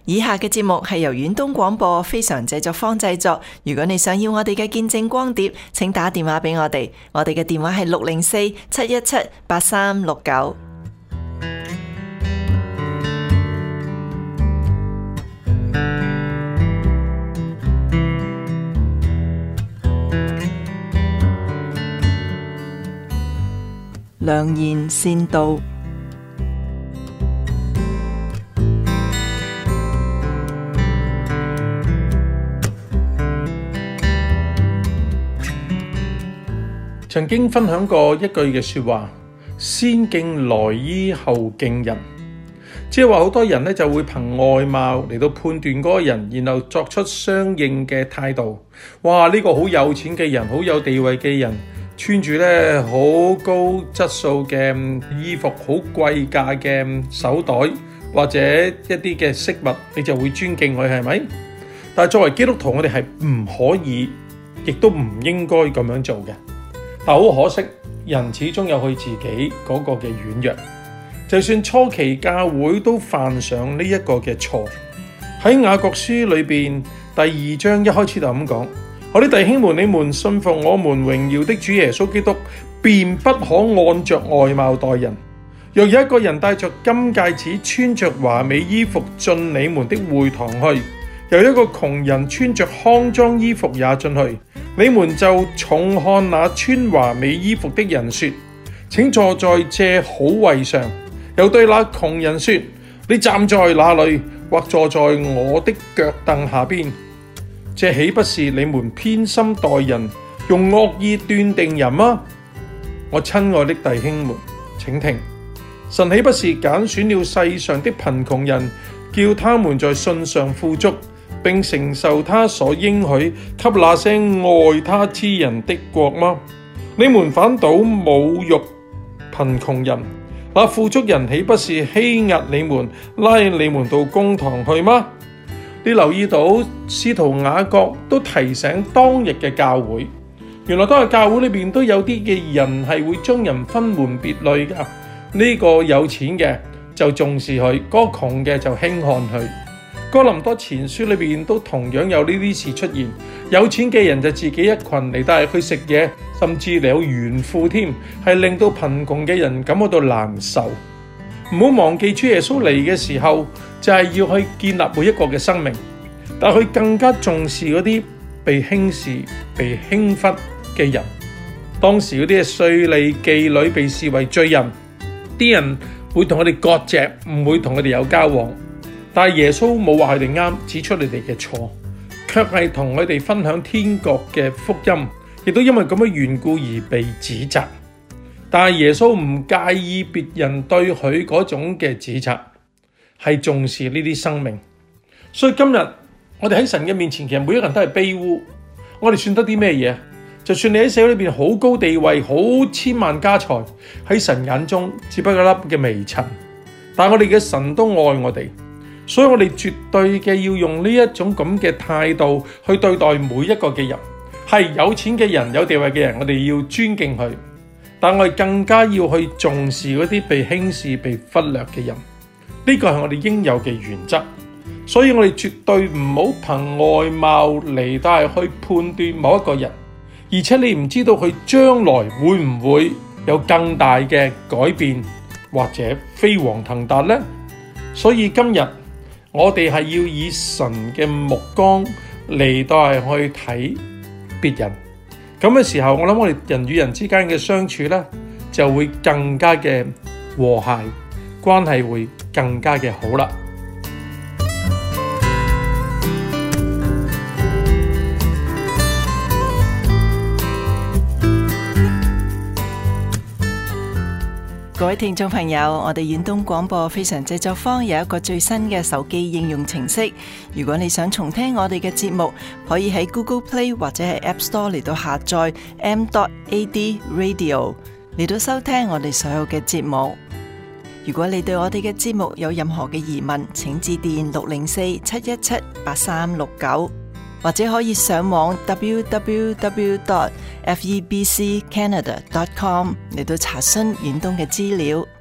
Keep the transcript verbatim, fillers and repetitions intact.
以下嘅節目係由遠東廣播非常製作坊製作。如果你想要我哋嘅見證光碟，請打電話俾我哋，我哋嘅電話係六零四七一七八三六九。良言善道。 曾經分享過一句嘅說話，先敬來衣後敬人，即係話好多人咧就會憑外貌嚟到判斷嗰個人，然後作出相應嘅態度。哇！呢個好有錢嘅人，好有地位嘅人，穿住咧好高質素嘅衣服，好貴價嘅手袋或者一啲嘅飾物，你就會尊敬佢，係咪？但係作為基督徒，我哋係唔可以，亦都唔應該咁樣做嘅。但好可惜，人始終有佢自己嗰個嘅軟弱，就算初期教會都犯上呢一個嘅錯。喺雅各書裏邊第二章一開始就咁講：我啲弟兄們，你們信服我們榮耀的主耶穌基督，便不可按着外貌待人。若有一個人戴着金戒指，穿着華美衣服進你們的會堂去，又一個窮人穿着骯髒衣服也進去，你們就重看那穿華美衣服的人說：請坐在這好位上。又對那窮人說：你站在那裏，或坐在我的腳凳下邊。這豈不是你們偏心待人，用惡意斷定人嗎？我親愛的弟兄們，請聽，神豈不是揀選了世上的貧窮人，叫他們在信上富足，並承受他所應許給那些愛他之人的國嗎？你們反倒侮辱貧窮人，那富足人豈不是欺壓你們，拉你們到公堂去嗎？你留意到使徒雅各都提醒當日嘅教會，原來當日教會裏面都有啲嘅人係會將人分門別類㗎。呢個有錢嘅就重視佢，嗰個窮嘅就輕看佢。哥林多前書裏邊都同樣有呢啲事出現，有錢嘅人就自己一群嚟帶佢食嘢，甚至嚟有炫富添，係令到貧窮嘅人感覺到難受。唔好忘記主耶穌嚟嘅時候，就係要去建立每一個嘅生命，但佢更加重視嗰啲被輕視、被輕忽嘅人。當時嗰啲嘅稅吏妓女被視為罪人，啲人會同佢哋割席，唔會同佢哋有交往。但係耶穌冇話佢哋啱，指出你哋嘅錯，卻係同佢哋分享天國嘅福音，亦都因為咁嘅緣故而被指責。但係耶穌唔介意別人對佢嗰種嘅指責，係重視呢啲生命。所以今日我哋喺神嘅面前，其實每一個人都係卑污。我哋算得啲咩嘢？就算你喺社會裏邊好高地位、好千萬家財，喺神眼中只不過一粒嘅微塵。但係我哋嘅神都愛我哋。所以我哋絕對嘅要用呢一種咁嘅態度去對待每一個嘅人，係有錢嘅人、有地位嘅人，我哋要尊敬佢，但我哋更加要去重視嗰啲被輕視、被忽略嘅人。呢個係我哋應有嘅原則。所以我哋絕對唔好憑外貌嚟到去判斷某一個人，而且你唔知道佢將來會唔會有更大嘅改變或者飛黃騰達呢？所以今日我哋係要以神嘅目光嚟到係去睇別人，咁嘅時候，我諗我哋人與人之間嘅相處呢，就會更加嘅和諧，關係會更加嘅好啦。 各位聽眾朋友，我哋遠東廣播非常製作坊有一個最新嘅手機應用程式。如果你想重聽我哋嘅節目，可以喺 Google Play 或者係 App Store 嚟到下載 m dot a d radio 嚟到收聽我哋所有嘅節目。如果你對我哋嘅節目有任何嘅疑問，請致電六零四七一七八三六九，或者可以上網 w w w dot f e b c canada dot com 嚟到查詢遠東嘅資料。